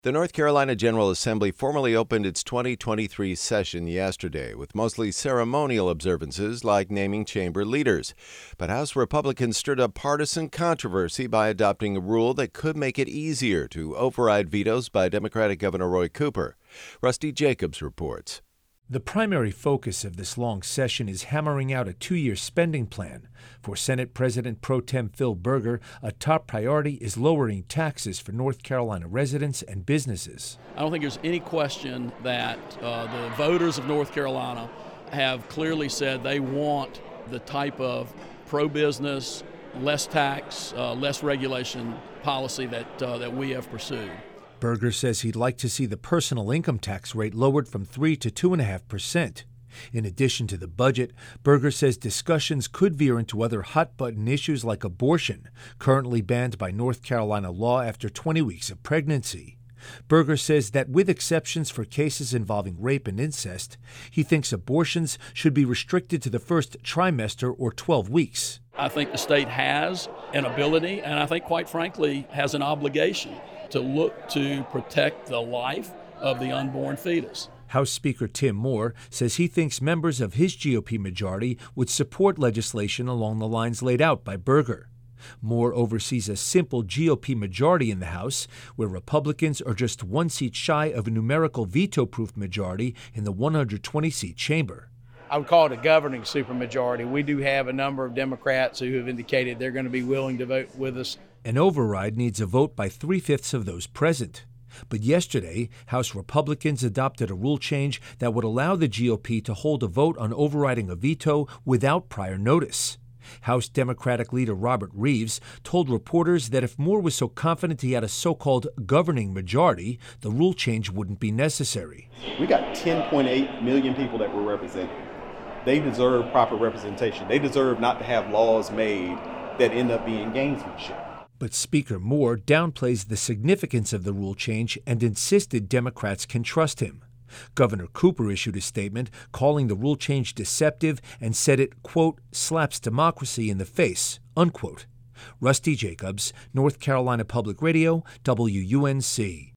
The North Carolina General Assembly formally opened its 2023 session yesterday with mostly ceremonial observances like naming chamber leaders. But House Republicans stirred up partisan controversy by adopting a rule that could make it easier to override vetoes by Democratic Governor Roy Cooper. Rusty Jacobs reports. The primary focus of this long session is hammering out a 2-year spending plan. For Senate President Pro Tem Phil Berger, a top priority is lowering taxes for North Carolina residents and businesses. I don't think there's any question that the voters of North Carolina have clearly said they want the type of pro-business, less tax, less regulation policy that we have pursued. Berger says he'd like to see the personal income tax rate lowered from 3% to 2.5%. In addition to the budget, Berger says discussions could veer into other hot-button issues like abortion, currently banned by North Carolina law after 20 weeks of pregnancy. Berger says that with exceptions for cases involving rape and incest, he thinks abortions should be restricted to the first trimester or 12 weeks. I think the state has an ability, and I think, quite frankly, has an obligation to look to protect the life of the unborn fetus. House Speaker Tim Moore says he thinks members of his GOP majority would support legislation along the lines laid out by Berger. Moore oversees a simple GOP majority in the House, where Republicans are just one seat shy of a numerical veto-proof majority in the 120-seat chamber. I would call it a governing supermajority. We do have a number of Democrats who have indicated they're going to be willing to vote with us. An override needs a vote by 3/5 of those present. But yesterday, House Republicans adopted a rule change that would allow the GOP to hold a vote on overriding a veto without prior notice. House Democratic leader Robert Reeves told reporters that if Moore was so confident he had a so-called governing majority, the rule change wouldn't be necessary. We got 10.8 million people that were represented. They deserve proper representation. They deserve not to have laws made that end up being gamesmanship. But Speaker Moore downplays the significance of the rule change and insisted Democrats can trust him. Governor Cooper issued a statement calling the rule change deceptive and said it, quote, slaps democracy in the face, unquote. Rusty Jacobs, North Carolina Public Radio, WUNC.